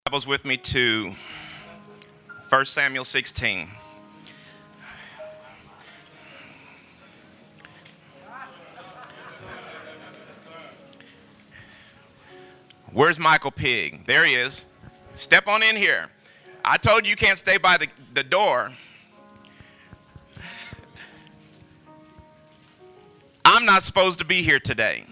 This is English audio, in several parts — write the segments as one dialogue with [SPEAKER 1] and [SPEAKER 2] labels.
[SPEAKER 1] Bibles with me to 1 Samuel 16. Where's Michael Pig? There he is. Step on in here. I told you can't stay by the door. I'm not supposed to be here today.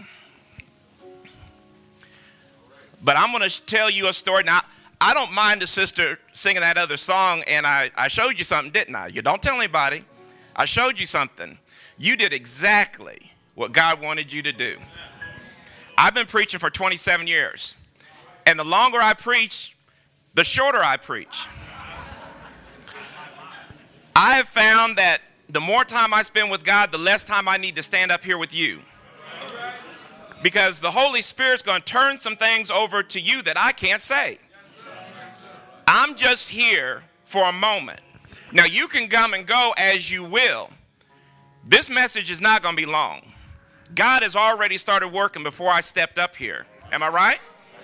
[SPEAKER 1] But I'm going to tell you a story. Now, I don't mind the sister singing that other song, and I showed you something, didn't I? You don't tell anybody. I showed you something. You did exactly what God wanted you to do. I've been preaching for 27 years, and the longer I preach, the shorter I preach. I have found that the more time I spend with God, the less time I need to stand up here with you. Because the Holy Spirit's going to turn some things over to you that I can't say. I'm just here for a moment. Now, you can come and go as you will. This message is not going to be long. God has already started working before I stepped up here. Am I right?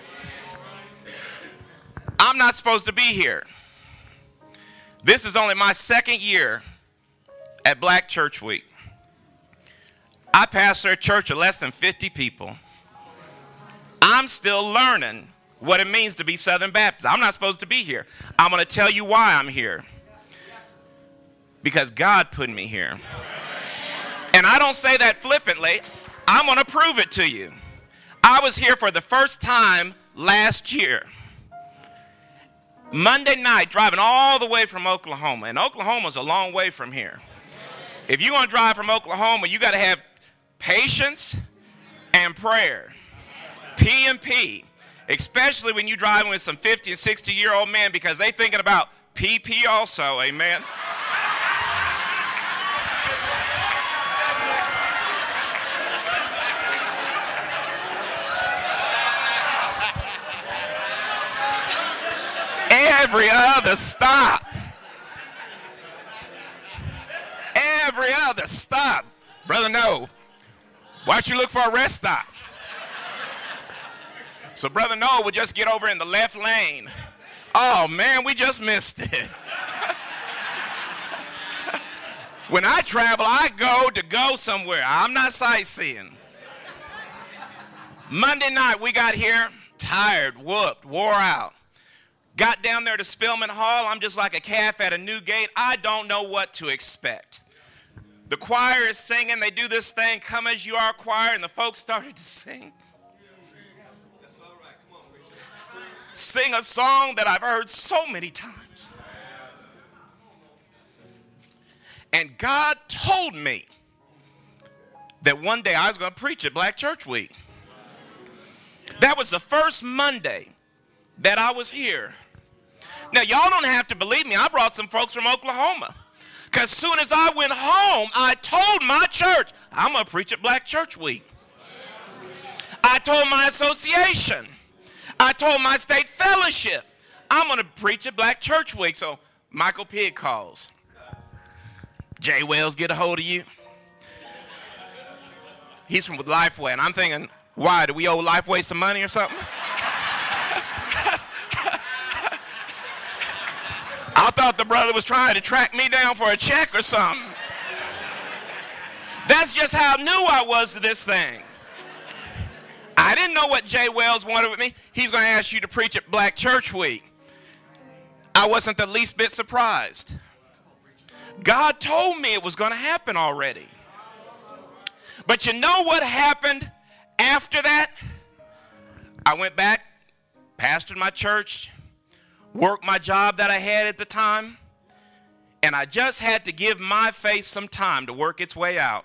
[SPEAKER 1] I'm not supposed to be here. This is only my second year at Black Church Week. I pastor a church of less than 50 people. I'm still learning what it means to be Southern Baptist. I'm not supposed to be here. I'm going to tell you why I'm here. Because God put me here. And I don't say that flippantly. I'm going to prove it to you. I was here for the first time last year. Monday night, driving all the way from Oklahoma. And Oklahoma's a long way from here. If you're going to drive from Oklahoma, you got to have patience and prayer. P&P. Especially when you're driving with some 50 and 60-year-old men, because they thinking about PP also. Amen. Every other stop. Every other stop. Brother, no. Why don't you look for a rest stop? So Brother Noah would just get over in the left lane. Oh, man, we just missed it. When I travel, I go somewhere. I'm not sightseeing. Monday night, we got here tired, whooped, wore out. Got down there to Spillman Hall. I'm just like a calf at a new gate. I don't know what to expect. The choir is singing. They do this thing, Come As You Are choir, and the folks started to sing. Sing a song that I've heard so many times. And God told me that one day I was going to preach at Black Church Week. That was the first Monday that I was here. Now, y'all don't have to believe me. I brought some folks from Oklahoma. Because as soon as I went home, I told my church, I'm going to preach at Black Church Week. I told my association. I told my state fellowship, I'm going to preach at Black Church Week. So Michael Pig calls. Jay Wells get a hold of you. He's from Lifeway. And I'm thinking, why? Do we owe Lifeway some money or something? I thought the brother was trying to track me down for a check or something. That's just how new I was to this thing. I didn't know what Jay Wells wanted with me. He's going to ask you to preach at Black Church Week. I wasn't the least bit surprised. God told me it was going to happen already. But you know what happened after that? I went back, pastored my church, worked my job that I had at the time, and I just had to give my faith some time to work its way out.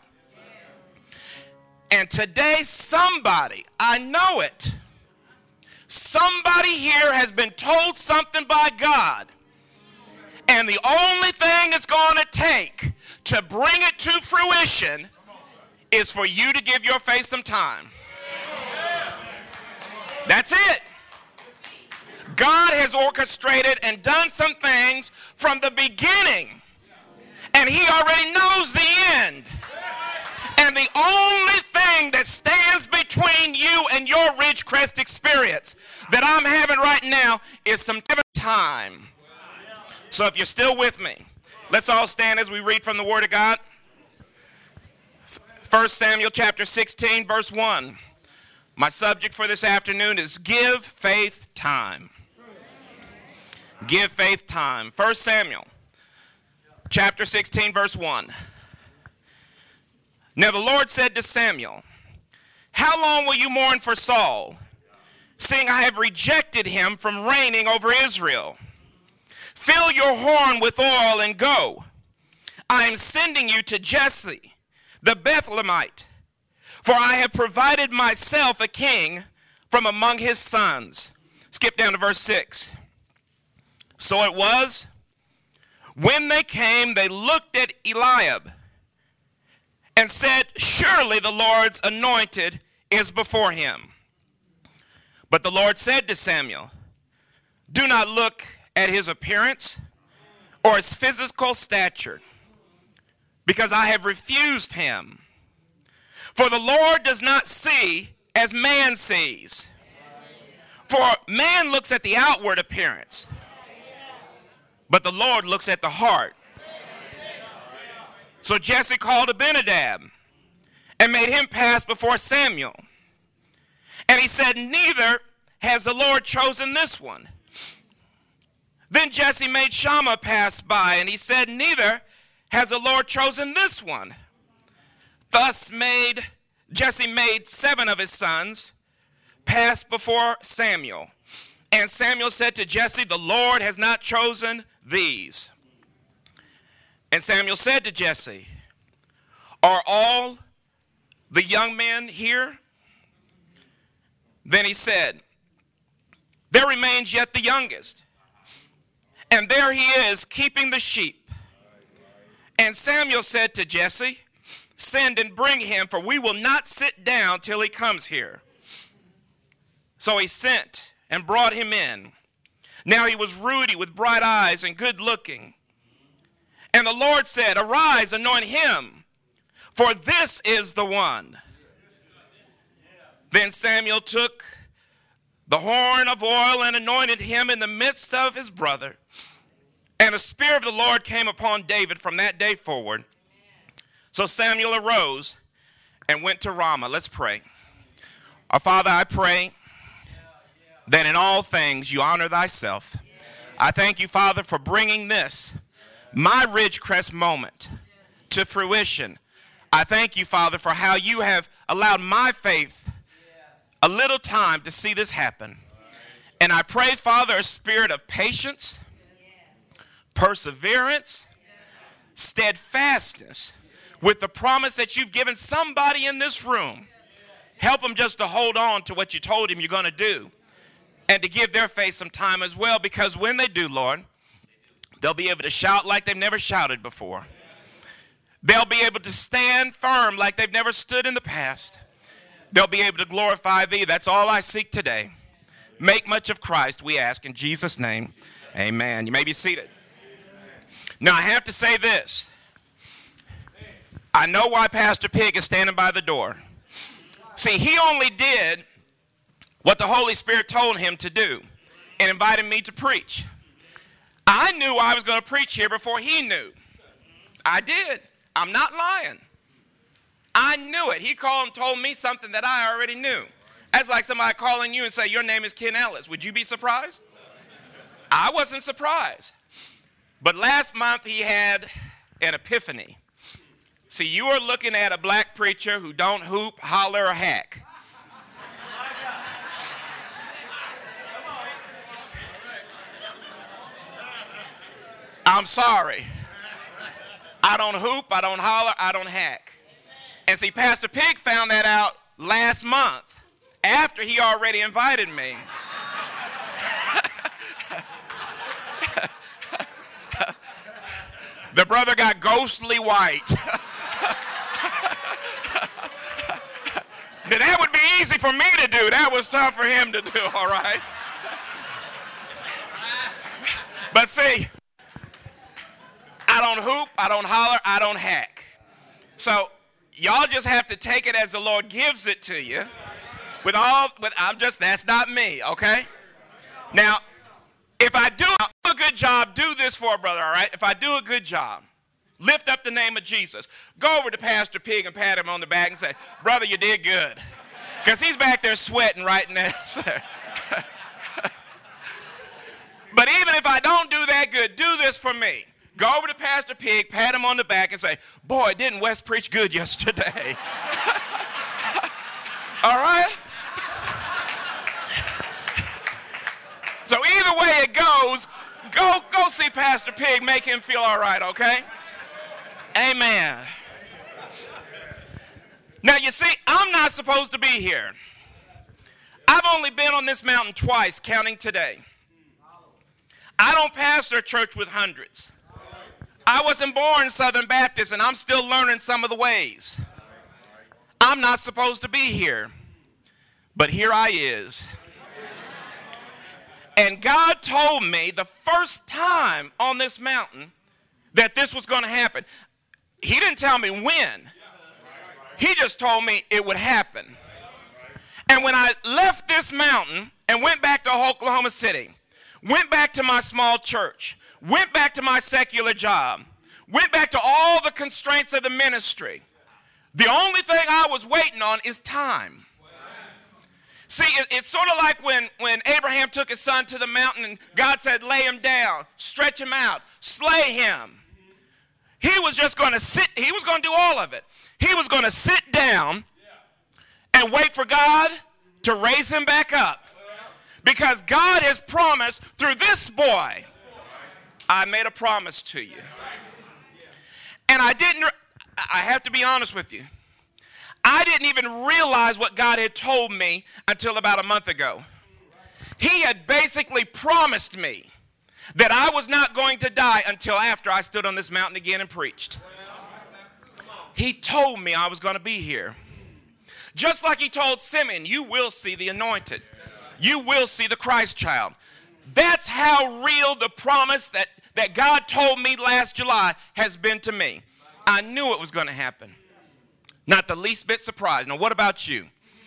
[SPEAKER 1] And today, somebody, I know it, somebody here has been told something by God, and the only thing it's going to take to bring it to fruition is for you to give your faith some time. That's it. God has orchestrated and done some things from the beginning, and he already knows the end. And the only thing that stands between you and your Ridgecrest experience that I'm having right now is some time. So if you're still with me, let's all stand as we read from the Word of God. 1 Samuel chapter 16, verse 1. My subject for this afternoon is give faith time. Give faith time. 1 Samuel chapter 16, verse 1. Now the Lord said to Samuel, how long will you mourn for Saul, seeing I have rejected him from reigning over Israel? Fill your horn with oil and go. I am sending you to Jesse, the Bethlehemite, for I have provided myself a king from among his sons. Skip down to verse 6. So it was, when they came, they looked at Eliab and said, surely the Lord's anointed is before him. But the Lord said to Samuel, do not look at his appearance or his physical stature, because I have refused him. For the Lord does not see as man sees. For man looks at the outward appearance, but the Lord looks at the heart. So Jesse called Abinadab and made him pass before Samuel. And he said, neither has the Lord chosen this one. Then Jesse made Shammah pass by, and he said, neither has the Lord chosen this one. Thus Jesse made 7 of his sons pass before Samuel. And Samuel said to Jesse, the Lord has not chosen these. And Samuel said to Jesse, are all the young men here? Then he said, there remains yet the youngest, and there he is keeping the sheep. And Samuel said to Jesse, send and bring him, for we will not sit down till he comes here. So he sent and brought him in. Now he was ruddy with bright eyes and good looking. And the Lord said, arise, anoint him, for this is the one. Then Samuel took the horn of oil and anointed him in the midst of his brother. And the Spirit of the Lord came upon David from that day forward. So Samuel arose and went to Ramah. Let's pray. Our Father, I pray that in all things you honor thyself. I thank you, Father, for bringing this, my Ridgecrest moment, to fruition. I thank you, Father, for how you have allowed my faith a little time to see this happen. And I pray, Father, a spirit of patience, perseverance, steadfastness, with the promise that you've given somebody in this room. Help them just to hold on to what you told him you're going to do, and to give their faith some time as well, because when they do, Lord, they'll be able to shout like they've never shouted before. They'll be able to stand firm like they've never stood in the past. They'll be able to glorify thee. That's all I seek today. Make much of Christ, we ask in Jesus' name. Amen. You may be seated. Now, I have to say this. I know why Pastor Pig is standing by the door. See, he only did what the Holy Spirit told him to do and invited me to preach. I knew I was going to preach here before he knew. I did. I'm not lying. I knew it. He called and told me something that I already knew. That's like somebody calling you and say, your name is Ken Ellis. Would you be surprised? I wasn't surprised. But last month he had an epiphany. See, you are looking at a black preacher who don't hoop, holler, or hack. I'm sorry. I don't hoop, I don't holler, I don't hack. And see, Pastor Pig found that out last month after he already invited me. The brother got ghostly white. Now, that would be easy for me to do. That was tough for him to do, all right? But see, I don't hoop, I don't holler, I don't hack. So y'all just have to take it as the Lord gives it to you. That's not me, okay? Now, if I do a good job, do this for a brother, all right? If I do a good job, lift up the name of Jesus. Go over to Pastor Pig and pat him on the back and say, brother, you did good. Because he's back there sweating right now. But even if I don't do that good, do this for me. Go over to Pastor Pig, pat him on the back and say, boy, didn't Wes preach good yesterday? All right? So either way it goes, go see Pastor Pig, make him feel all right, okay? Amen. Now you see, I'm not supposed to be here. I've only been on this mountain twice, counting today. I don't pastor a church with hundreds. I wasn't born Southern Baptist, and I'm still learning some of the ways. I'm not supposed to be here, but here I is. And God told me the first time on this mountain that this was going to happen. He didn't tell me when. He just told me it would happen. And when I left this mountain and went back to Oklahoma City, went back to my small church, went back to my secular job, went back to all the constraints of the ministry, the only thing I was waiting on is time. See, it's sort of like when Abraham took his son to the mountain and God said, lay him down, stretch him out, slay him. He was just going to sit, he was going to do all of it. He was going to sit down and wait for God to raise him back up. Because God has promised through this boy, I made a promise to you. And I have to be honest with you. I didn't even realize what God had told me until about a month ago. He had basically promised me that I was not going to die until after I stood on this mountain again and preached. He told me I was going to be here. Just like he told Simeon, you will see the anointed. You will see the Christ child. That's how real the promise that God told me last July has been to me. I knew it was going to happen. Not the least bit surprised. Now, what about you?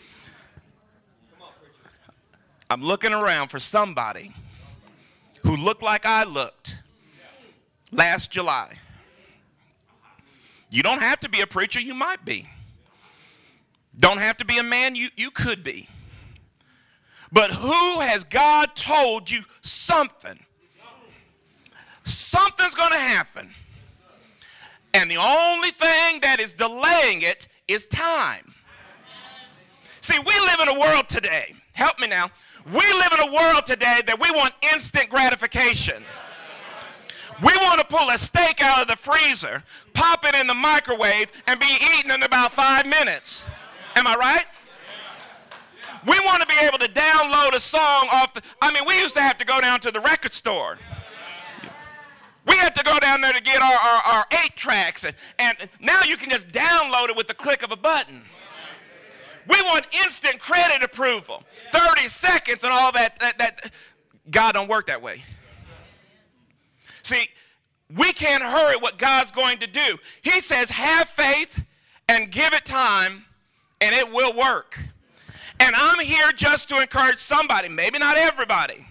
[SPEAKER 1] I'm looking around for somebody who looked like I looked last July. You don't have to be a preacher. You might be. Don't have to be a man. You could be. But who has God told you something? Something's going to happen. And the only thing that is delaying it is time. See, we live in a world today. Help me now. We live in a world today that we want instant gratification. We want to pull a steak out of the freezer, pop it in the microwave, and be eaten in about 5 minutes. Am I right? We want to be able to download a song off we used to have to go down to the record store. We had to go down there to get our 8 tracks, and now you can just download it with the click of a button. We want instant credit approval, 30 seconds and all that. God don't work that way. See, we can't hurry what God's going to do. He says, have faith and give it time, and it will work. And I'm here just to encourage somebody, maybe not everybody.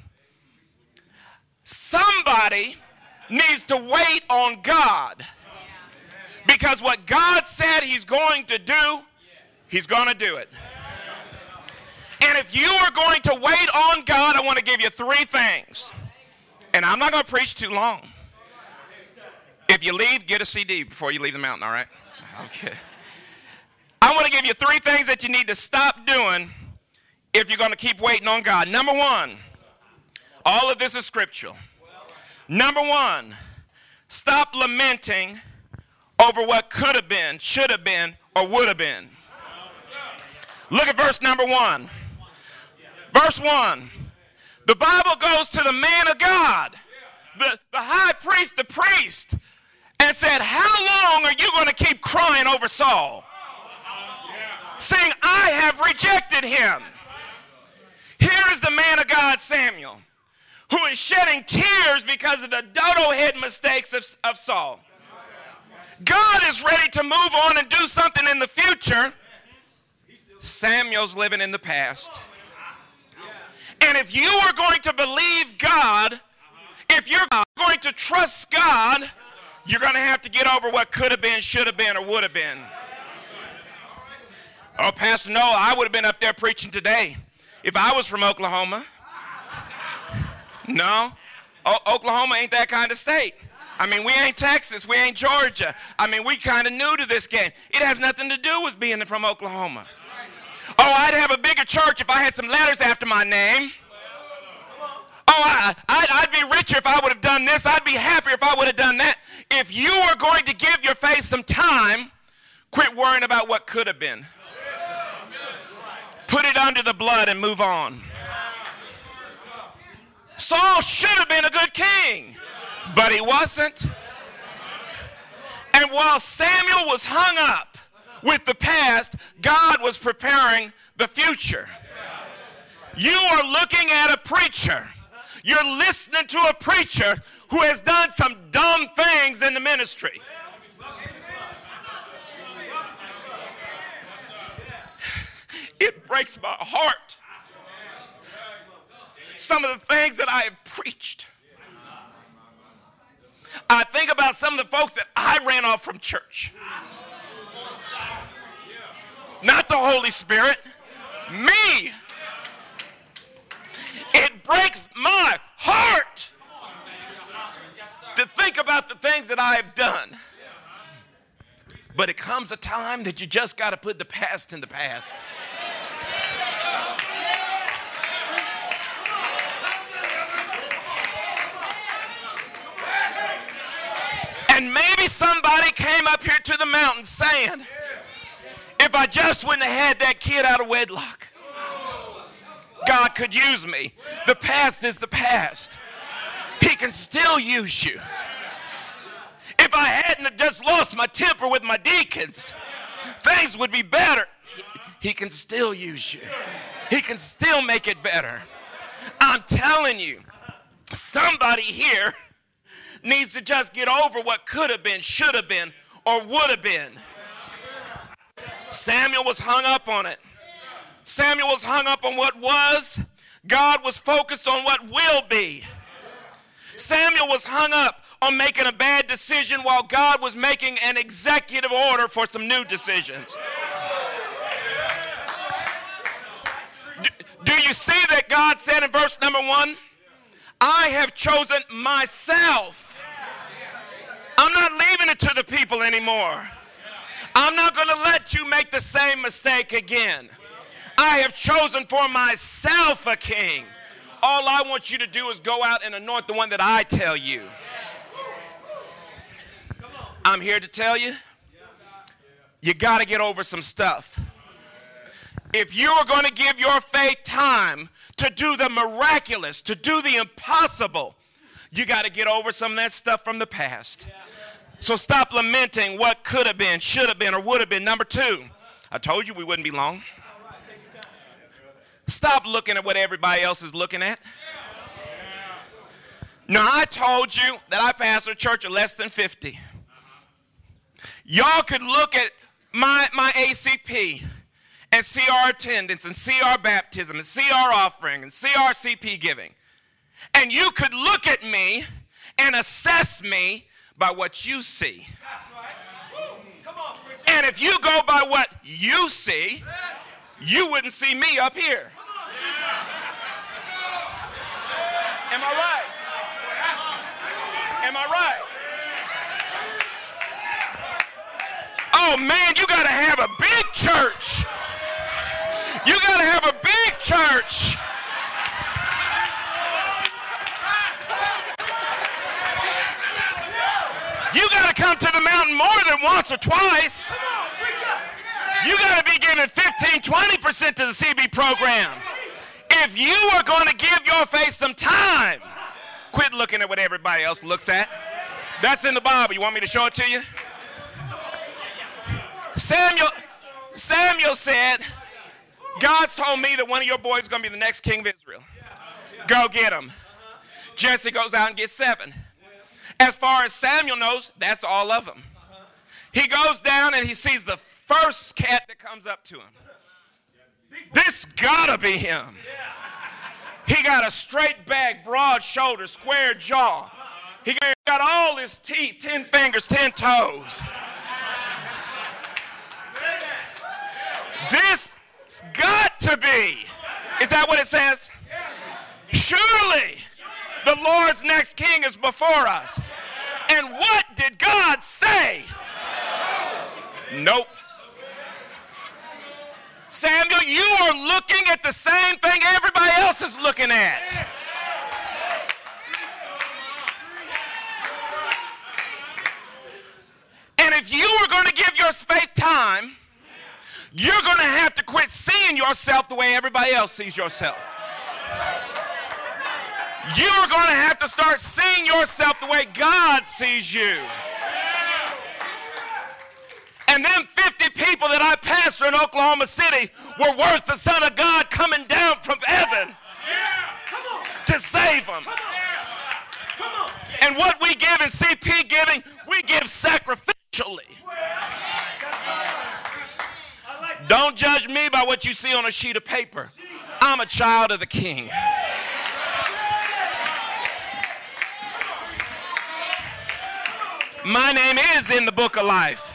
[SPEAKER 1] Somebody needs to wait on God. Because what God said he's going to do, he's going to do it. And if you are going to wait on God, I want to give you 3 things. And I'm not going to preach too long. If you leave, get a CD before you leave the mountain, all right? Okay. I want to give you 3 things that you need to stop doing if you're going to keep waiting on God. Number 1, all of this is scriptural. Number 1, stop lamenting over what could have been, should have been, or would have been. Look at verse number 1. Verse 1. The Bible goes to the man of God, the high priest, the priest, and said, how long are you going to keep crying over Saul? Saying, I have rejected him. Here is the man of God, Samuel, who is shedding tears because of the dodo head mistakes of Saul. God is ready to move on and do something in the future. Samuel's living in the past. And if you are going to believe God, if you're going to trust God, you're going to have to get over what could have been, should have been, or would have been. Oh, Pastor Noah, I would have been up there preaching today if I was from Oklahoma. No, Oklahoma ain't that kind of state. I mean, we ain't Texas, we ain't Georgia. I mean, we kind of new to this game. It has nothing to do with being from Oklahoma. Oh, I'd have a bigger church if I had some letters after my name. Oh, I'd be richer if I would have done this. I'd be happier if I would have done that. If you are going to give your faith some time, quit worrying about what could have been. Put it under the blood and move on. Saul should have been a good king, but he wasn't. And while Samuel was hung up with the past, God was preparing the future. You are looking at a preacher. You're listening to a preacher who has done some dumb things in the ministry. It breaks my heart. Some of the things that I have preached. I think about some of the folks that I ran off from church. Not the Holy Spirit. Me. It breaks my heart to think about the things that I have done. But it comes a time that you just got to put the past in the past. And maybe somebody came up here to the mountain saying, if I just wouldn't have had that kid out of wedlock, God could use me. The past is the past. He can still use you. If I hadn't have just lost my temper with my deacons, things would be better. He can still use you. He can still make it better. I'm telling you, somebody here needs to just get over what could have been, should have been, or would have been. Samuel was hung up on it. Samuel was hung up on what was. God was focused on what will be. Samuel was hung up on making a bad decision while God was making an executive order for some new decisions. Do you see that God said in verse number 1, I have chosen myself. I'm not leaving it to the people anymore. I'm not going to let you make the same mistake again. I have chosen for myself a king. All I want you to do is go out and anoint the one that I tell you. I'm here to tell you, you got to get over some stuff. If you are going to give your faith time to do the miraculous, to do the impossible, you got to get over some of that stuff from the past. So stop lamenting what could have been, should have been, or would have been. Number 2, I told you we wouldn't be long. Stop looking at what everybody else is looking at. Now, I told you that I pastor a church of less than 50. Y'all could look at my ACP and see our attendance and see our baptism and see our offering and see our CP giving. And you could look at me and assess me by what you see. And if you go by what you see, you wouldn't see me up here. Am I right? Am I right? Oh man, you gotta have a big church. You gotta have a big church. You gotta come to the mountain more than once or twice. You gotta be giving 15-20% to the CB program. If you are going to give your faith some time, quit looking at what everybody else looks at. That's in the Bible. You want me to show it to you? Samuel said, God's told me that one of your boys is going to be the next king of Israel. Go get him. Jesse goes out and gets 7. As far as Samuel knows, that's all of them. He goes down and he sees the first cat that comes up to him. This gotta be him. He got a straight back, broad shoulder, square jaw. He got all his teeth, 10 fingers, 10 toes. This got to be. Is that what it says? Surely the Lord's next king is before us. And what did God say? Nope. Samuel, you are looking at the same thing everybody else is looking at. And if you are going to give your faith time, you're going to have to quit seeing yourself the way everybody else sees yourself. You're going to have to start seeing yourself the way God sees you. And them 50 people that I pastored in Oklahoma City were worth the Son of God coming down from heaven to save them. And what we give in CP giving, we give sacrificially. Don't judge me by what you see on a sheet of paper. I'm a child of the King. My name is in the book of life.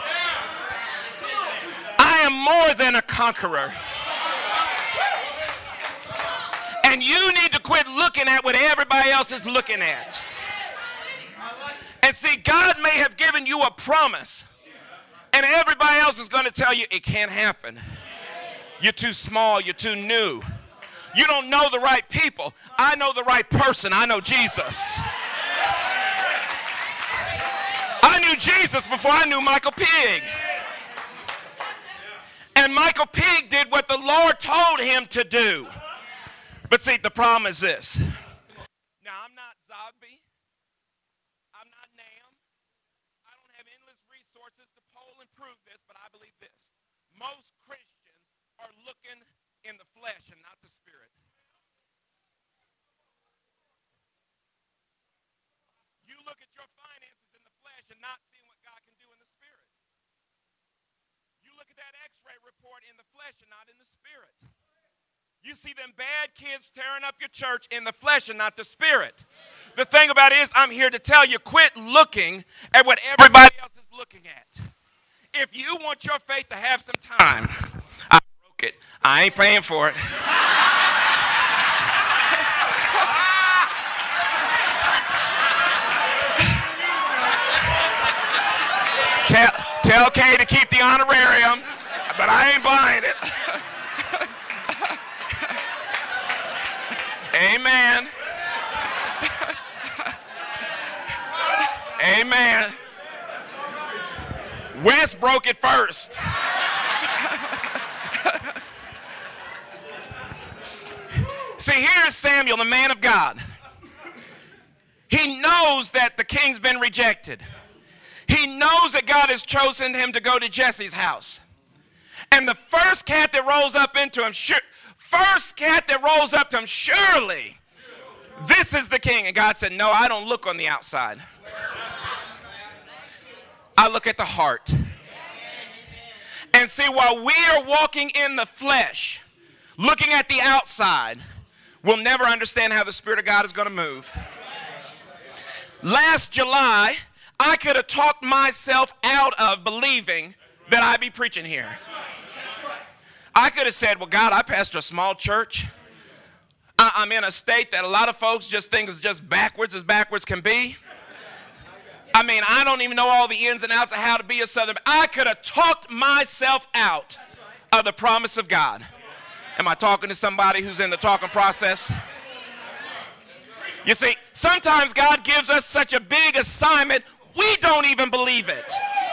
[SPEAKER 1] I am more than a conqueror. And you need to quit looking at what everybody else is looking at. And see, God may have given you a promise, and everybody else is going to tell you it can't happen. You're too small. You're too new. You don't know the right people. I know the right person. I know Jesus. I knew Jesus before I knew Michael Pigg. And Michael Pigg did what the Lord told him to do. But see, the problem is this. Now, I'm not Zogby. I'm not Nam. I don't have endless resources to poll and prove this, but I believe this. Most Christians are looking in the flesh and not the spirit. You look at your finances in the flesh and not seeing what God can do in the spirit. You look at that x-ray report in the flesh and not in the spirit. You see them bad kids tearing up your church in the flesh and not the spirit. The thing about it is, I'm here to tell you, quit looking at what everybody else is looking at. If you want your faith to have some time, I broke it. I ain't paying for it. Tell Kay to keep the honorarium, but I ain't buying it. Amen. Amen. Wes broke it first. See, here's Samuel, the man of God. He knows that the king's been rejected. He knows that God has chosen him to go to Jesse's house. And the first cat that rolls up into him, surely this is the king. And God said, no, I don't look on the outside. I look at the heart. And see, while we are walking in the flesh, looking at the outside, we'll never understand how the Spirit of God is going to move. Last July, I could have talked myself out of believing that I'd be preaching here. I could have said, well, God, I pastor a small church. I'm in a state that a lot of folks just think is just backwards as backwards can be. I mean, I don't even know all the ins and outs of how to be a Southern. I could have talked myself out of the promise of God. Am I talking to somebody who's in the talking process? You see, sometimes God gives us such a big assignment, we don't even believe it.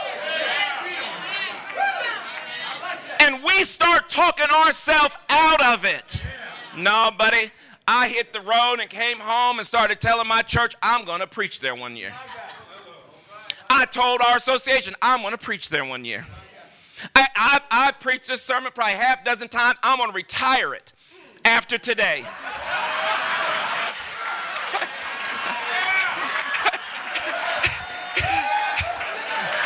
[SPEAKER 1] And we start talking ourselves out of it. No, buddy, I hit the road and came home and started telling my church, I'm going to preach there one year. I told our association, I'm going to preach there one year. I preached this sermon probably half a dozen times. I'm going to retire it after today.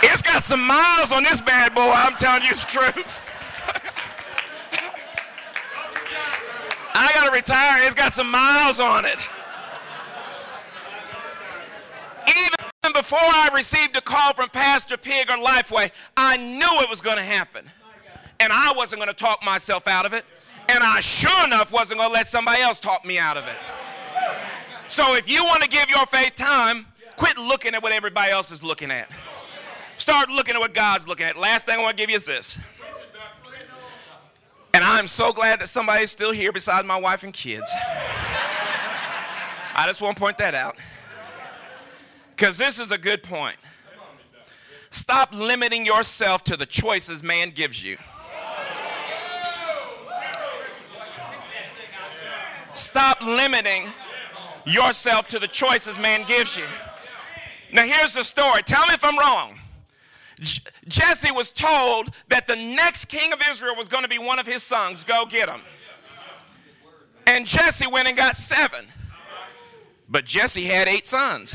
[SPEAKER 1] It's got some miles on this bad boy, I'm telling you the truth. I got to retire. It's got some miles on it. Even before I received a call from Pastor Pig or Lifeway, I knew it was going to happen. And I wasn't going to talk myself out of it. And I sure enough wasn't going to let somebody else talk me out of it. So if you want to give your faith time, quit looking at what everybody else is looking at. Start looking at what God's looking at. Last thing I want to give you is this. And I'm so glad that somebody's still here besides my wife and kids. I just want to point that out. Because this is a good point. Stop limiting yourself to the choices man gives you. Stop limiting yourself to the choices man gives you. Now here's the story. Tell me if I'm wrong. Jesse was told that the next king of Israel was going to be one of his sons. Go get him. And Jesse went and got 7. But Jesse had 8 sons.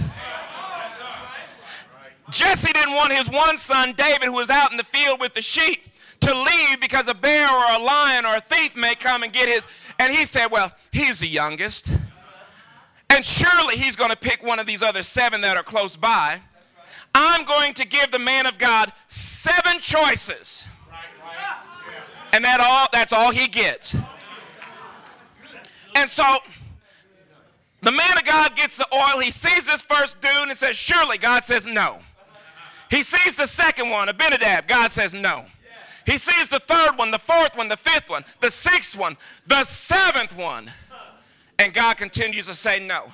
[SPEAKER 1] Jesse didn't want his one son, David, who was out in the field with the sheep, to leave because a bear or a lion or a thief may come and get his. And he said, well, he's the youngest. And surely he's going to pick one of these other 7 that are close by. I'm going to give the man of God 7 choices. And that's all he gets. And so the man of God gets the oil. He sees this first dude and says, surely. God says no. He sees the second one, Abinadab. God says no. He sees the third one, the fourth one, the fifth one, the 6th one, the 7th one. And God continues to say no.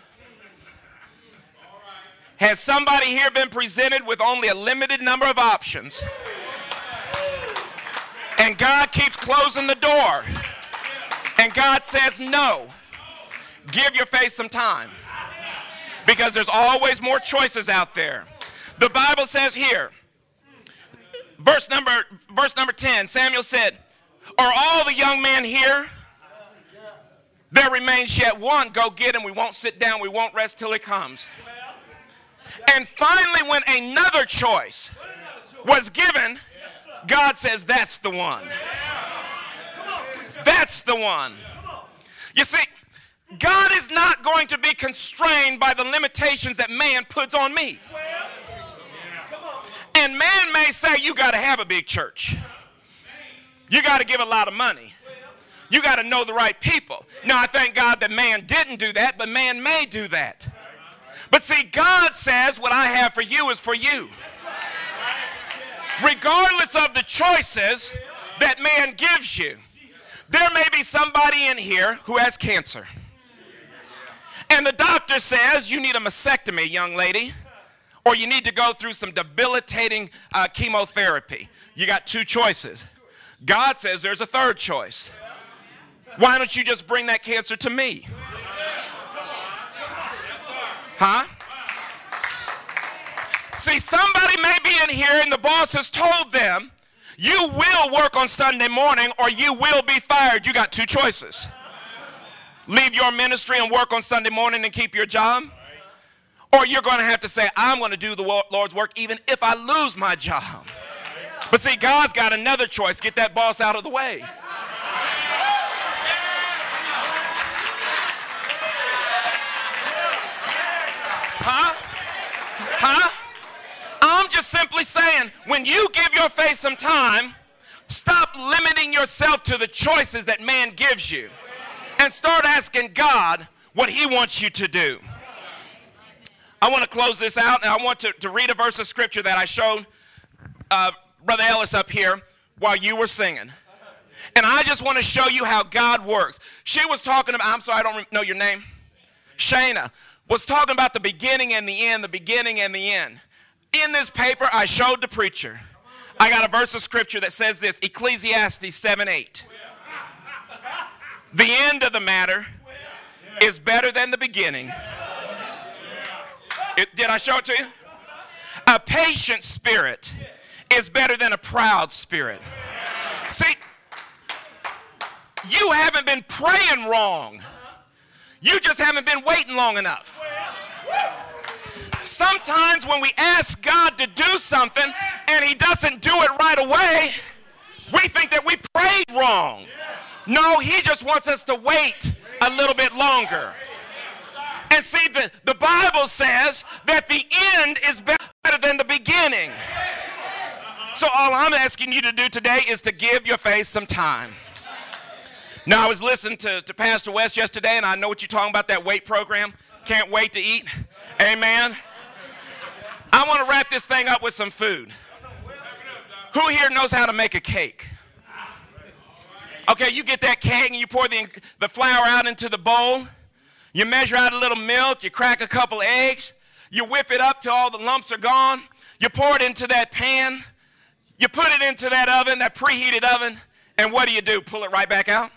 [SPEAKER 1] Has somebody here been presented with only a limited number of options? And God keeps closing the door. And God says no. Give your faith some time. Because there's always more choices out there. The Bible says here, verse number 10, Samuel said, are all the young men here? There remains yet one. Go get him. We won't sit down. We won't rest till he comes. And finally, when another choice was given, God says, that's the one. That's the one. You see, God is not going to be constrained by the limitations that man puts on me. And man may say, you got to have a big church. You got to give a lot of money. You got to know the right people. Now, I thank God that man didn't do that, but man may do that. But see, God says what I have for you is for you. Regardless of the choices that man gives you. There may be somebody in here who has cancer. And the doctor says you need a mastectomy, young lady. Or you need to go through some debilitating chemotherapy. You got 2 choices. God says there's a 3rd choice. Why don't you just bring that cancer to me? Huh? See, somebody may be in here and the boss has told them, you will work on Sunday morning or you will be fired. You got 2 choices. Leave your ministry and work on Sunday morning and keep your job. Or you're going to have to say, I'm going to do the Lord's work even if I lose my job. But see, God's got another choice. Get that boss out of the way. Huh? I'm just simply saying, when you give your faith some time, stop limiting yourself to the choices that man gives you. And start asking God what he wants you to do. I want to close this out, and I want to read a verse of scripture that I showed Brother Ellis up here while you were singing. And I just want to show you how God works. She was talking about, I'm sorry, I don't know your name. Shana was talking about the beginning and the end, the beginning and the end. In this paper, I showed the preacher. I got a verse of scripture that says this, Ecclesiastes 7:8. The end of the matter is better than the beginning. Did I show it to you? A patient spirit is better than a proud spirit. See, you haven't been praying wrong. You just haven't been waiting long enough. Sometimes when we ask God to do something and he doesn't do it right away, we think that we prayed wrong. No, he just wants us to wait a little bit longer. And see, the Bible says that the end is better than the beginning. So all I'm asking you to do today is to give your faith some time. Now, I was listening to Pastor West yesterday, and I know what you're talking about, that weight program. Can't wait to eat. Amen. I want to wrap this thing up with some food. Who here knows how to make a cake? Okay, you get that cake and you pour the flour out into the bowl. You measure out a little milk. You crack a couple eggs. You whip it up till all the lumps are gone. You pour it into that pan. You put it into that oven, that preheated oven. And what do? Pull it right back out?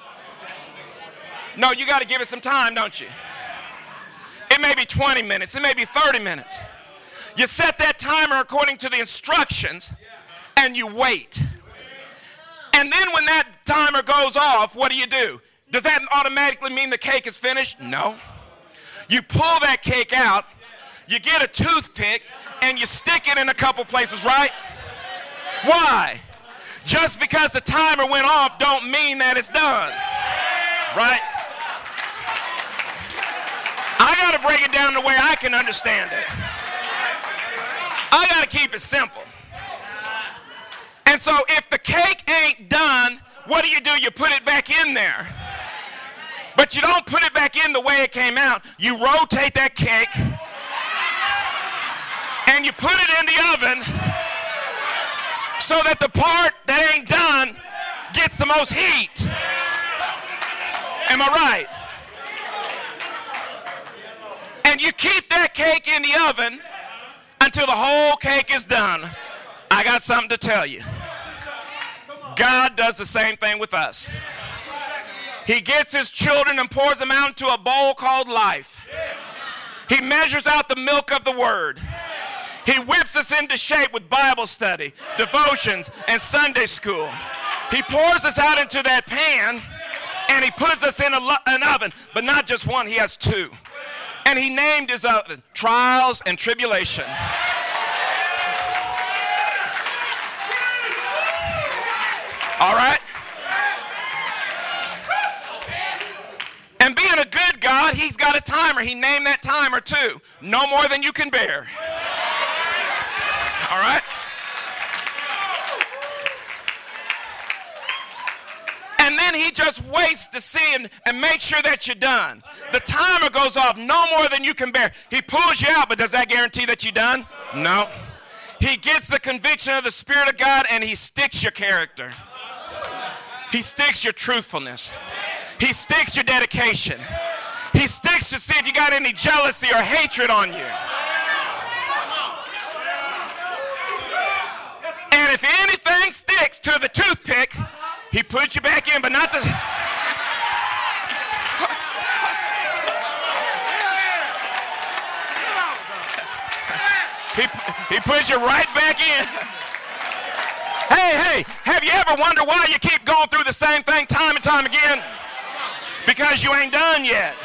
[SPEAKER 1] No, you got to give it some time, don't you? It may be 20 minutes. It may be 30 minutes. You set that timer according to the instructions, and you wait. And then when that timer goes off, what do? Does that automatically mean the cake is finished? No. You pull that cake out, you get a toothpick, and you stick it in a couple places, right? Why? Just because the timer went off don't mean that it's done, right? I got to break it down the way I can understand it. I got to keep it simple. And so if the cake ain't done, what do? You put it back in there. But you don't put it back in the way it came out. You rotate that cake and you put it in the oven so that the part that ain't done gets the most heat. Am I right? And you keep that cake in the oven until the whole cake is done. I got something to tell you. God does the same thing with us. He gets his children and pours them out into a bowl called life. He measures out the milk of the word. He whips us into shape with Bible study, devotions, and Sunday school. He pours us out into that pan, and he puts us in an oven, but not just one, he has two. And he named his oven Trials and Tribulation. All right? And being a good God, he's got a timer. He named that timer too. No more than you can bear. All right? And then he just waits to see and make sure that you're done. The timer goes off, no more than you can bear. He pulls you out, but does that guarantee that you're done? No. He gets the conviction of the Spirit of God and he sticks your character. He sticks your truthfulness. He sticks your dedication. He sticks to see if you got any jealousy or hatred on you. And if anything sticks to the toothpick, he puts you back in, but not the... He puts you right back in. Hey, have you ever wondered why you keep going through the same thing time and time again? Because you ain't done yet.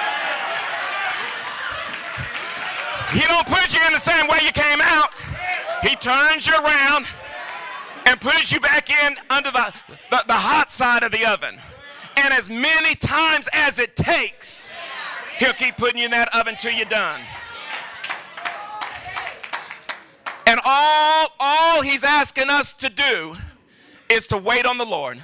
[SPEAKER 1] He don't put you in the same way you came out. He turns you around and puts you back in under the hot side of the oven. And as many times as it takes, he'll keep putting you in that oven till you're done. And all he's asking us to do is to wait on the Lord.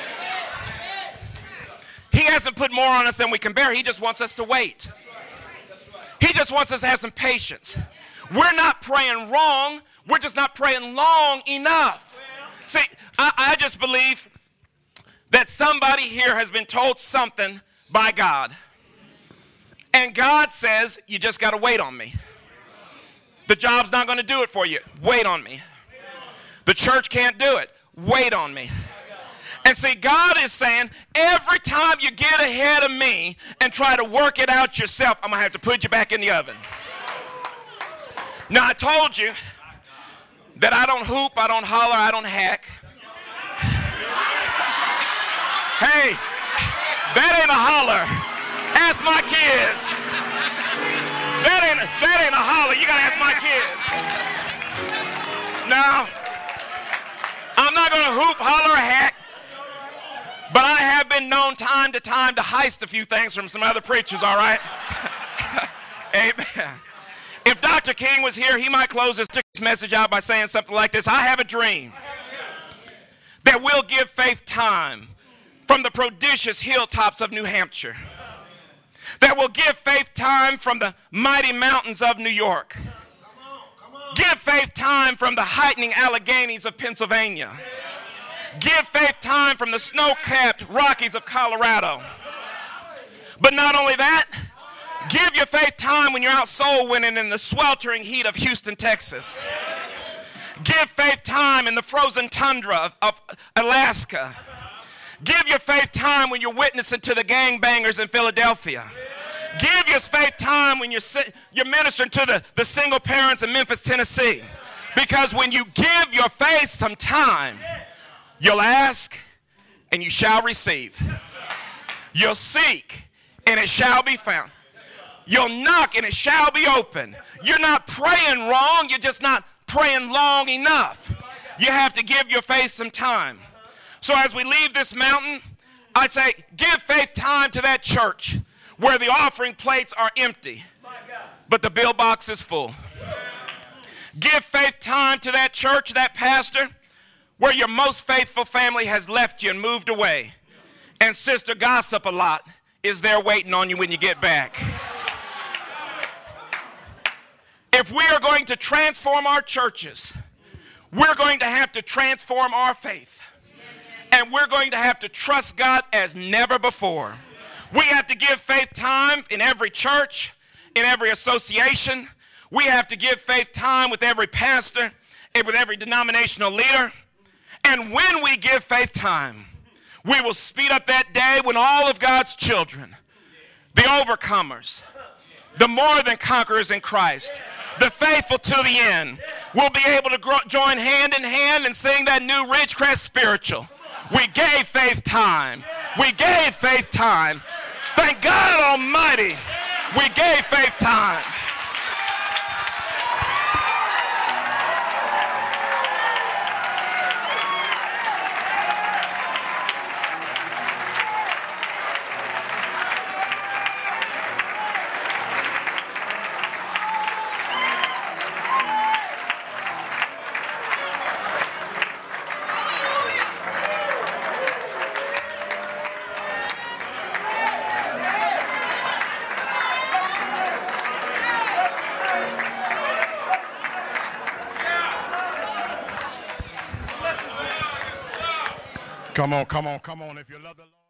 [SPEAKER 1] He hasn't put more on us than we can bear. He just wants us to wait. He just wants us to have some patience. We're not praying wrong. We're just not praying long enough. See, I just believe that somebody here has been told something by God. And God says, you just got to wait on me. The job's not going to do it for you. Wait on me. The church can't do it. Wait on me. And see, God is saying, every time you get ahead of me and try to work it out yourself, I'm going to have to put you back in the oven. Now, I told you that I don't hoop, I don't holler, I don't hack. Hey, that ain't a holler. Ask my kids. That ain't a holler. You got to ask my kids. Now, I'm not going to hoop, holler, or heck, but I have been known time to time to heist a few things from some other preachers, all right? Amen. If Dr. King was here, he might close this message out by saying something like this. I have a dream that will give faith time from the prodigious hilltops of New Hampshire, that will give faith time from the mighty mountains of New York, give faith time from the heightening Alleghenies of Pennsylvania, give faith time from the snow-capped Rockies of Colorado. But not only that, give your faith time when you're out soul winning in the sweltering heat of Houston, Texas. Give faith time in the frozen tundra of Alaska. Give your faith time when you're witnessing to the gangbangers in Philadelphia. Give your faith time when you're ministering to the single parents in Memphis, Tennessee. Because when you give your faith some time, you'll ask and you shall receive. You'll seek and it shall be found. You'll knock and it shall be open. You're not praying wrong, you're just not praying long enough. You have to give your faith some time. So as we leave this mountain, I say, give faith time to that church where the offering plates are empty, but the bill box is full. Give faith time to that church, that pastor, where your most faithful family has left you and moved away, and Sister Gossip a lot is there waiting on you when you get back. If we are going to transform our churches, we're going to have to transform our faith. And we're going to have to trust God as never before. We have to give faith time in every church, in every association. We have to give faith time with every pastor and with every denominational leader. And when we give faith time, we will speed up that day when all of God's children, the overcomers, the more than conquerors in Christ, the faithful to the end, will be able to join hand in hand and sing that new Ridgecrest spiritual. We gave faith time. We gave faith time. Thank God Almighty, we gave faith time.
[SPEAKER 2] Come on, come on, come on. If you love the Lord.